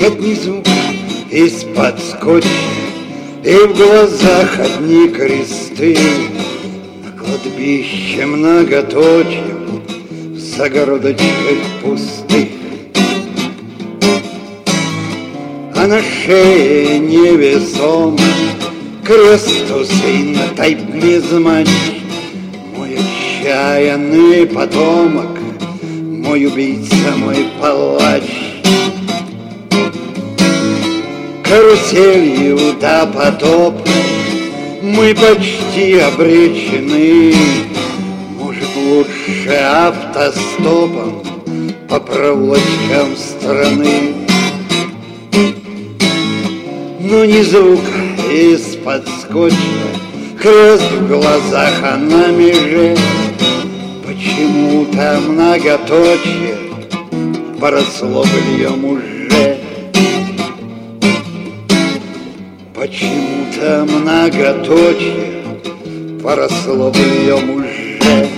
Нет ни звука из-под скотча, и в глазах одни кресты. На кладбище многоточие, в загородочках пустых. А на шее невесомо крест усеян тайп-мизмач. Мой отчаянный потомок, мой убийца, мой палач. Каруселью допотопной мы почти обречены. Может, лучше автостопом по проволочкам страны. Но ни звука из-под скотча, крест в глазах, а на меже почему-то многоточие поросло быльем уже. Почему-то многоточие поросло быльем уже.